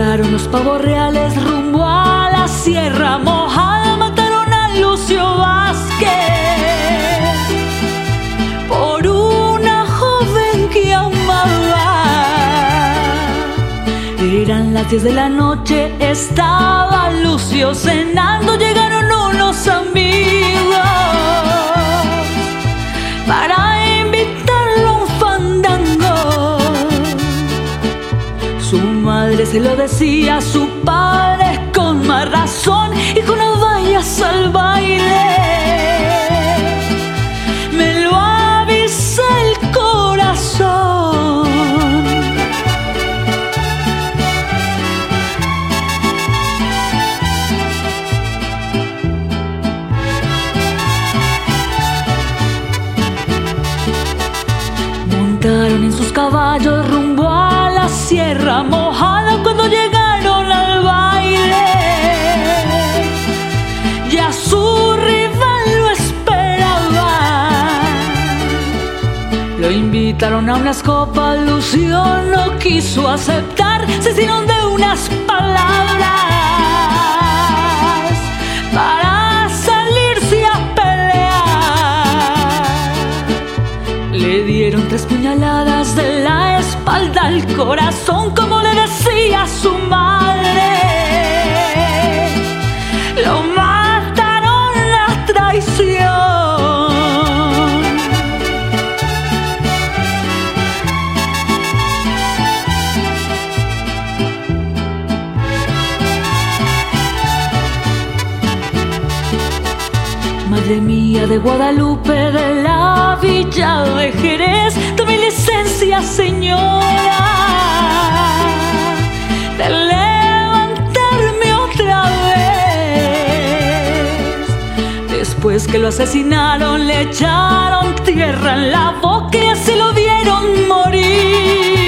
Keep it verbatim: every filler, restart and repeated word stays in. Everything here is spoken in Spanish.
Montaron los pavos reales rumbo a la Sierra Mojada, mataron a Lucio Vázquez por una joven que amaba. Eran las diez de la noche, estaba Lucio cenando, llegaron unos amigos para invitarlo a un fandango. Su madre se lo decía a su padre con más razón: hijo, no vayas al baile, me lo avisa el corazón. Montaron en sus caballos rumbo a la Sierra Mojada. Cuando llegaron al baile, ya su rival lo esperaba. Lo invitaron a unas copas, Lucio no quiso aceptar. Se hicieron de unas palabras para salirse a pelear. Le dieron tres puñaladas de la espalda al corazón, como le decía su madre. Lo mataron a traición. Madre mía de Guadalupe, de la villa de Jerez, tome licencia, señora, de levantarme otra vez. Después que lo asesinaron, le echaron tierra en la boca y así lo vieron morir.